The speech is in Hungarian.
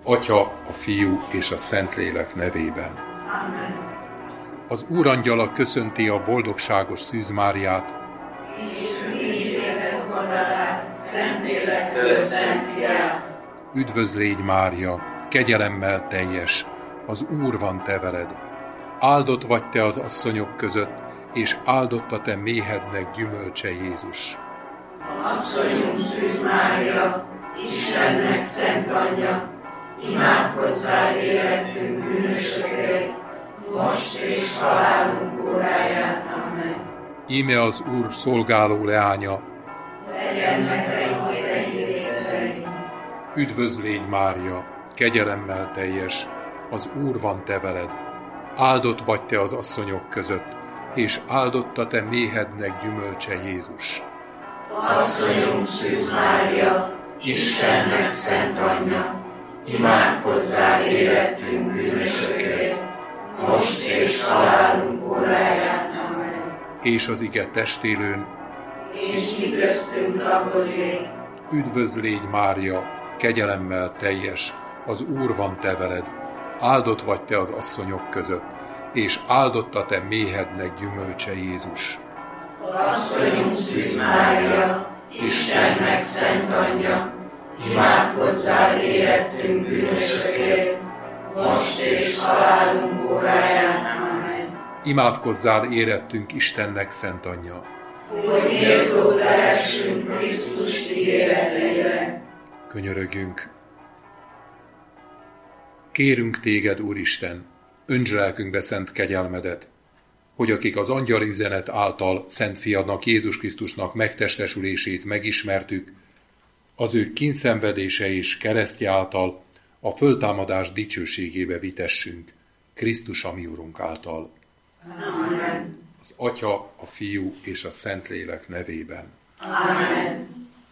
Atya, a Fiú és a Szentlélek nevében. Amen. Az Úrangyala köszönti a boldogságos Szűz Máriát. Szentlélek szent fiát. Üdvözl légy, Mária, kegyelemmel teljes, az Úr van te veled. Áldott vagy te az asszonyok között, és áldott a te méhednek gyümölcse Jézus. Asszonyunk Szűz Mária, Istennek szent anyja, imádkozzál életünk bűnösökért, most és halálunk óráján. Amen. Íme az Úr szolgáló leánya. Legyen nekünk a te ígéreteid. Üdvözl légy, Mária, kegyelemmel teljes, az Úr van te veled. Áldott vagy te az asszonyok között, és áldott a te méhednek gyümölcse Jézus. Asszonyunk Szűz Mária, Istennek szent anyja, imádkozzál életünk bűnösökért, most és halálunk óráján. Amen. És az ige testélőn. És mi köztünk lakozik. Üdvözl légy, Mária, kegyelemmel teljes, az Úr van te veled. Áldott vagy te az asszonyok között, és áldott a te méhednek gyümölcse Jézus. Asszonyunk Szűz Mária, Istennek szent anyja, imádkozzál életünk bűnösökért, most és halálunk óráján. Amen. Imádkozzál érettünk Istennek szent anyja. Hogy méltó lehessünk Krisztus ígéreteire. Könyörögjünk. Kérünk téged, Úristen, öntsd lelkünkbe szent kegyelmedet, hogy akik az angyali üzenet által Szent Fiadnak, Jézus Krisztusnak megtestesülését megismertük, az ő kínszenvedése és keresztje által a föltámadás dicsőségébe vitessünk, Krisztus a mi Urunk által. Amen. Az Atya, a Fiú és a Szentlélek nevében. Amen.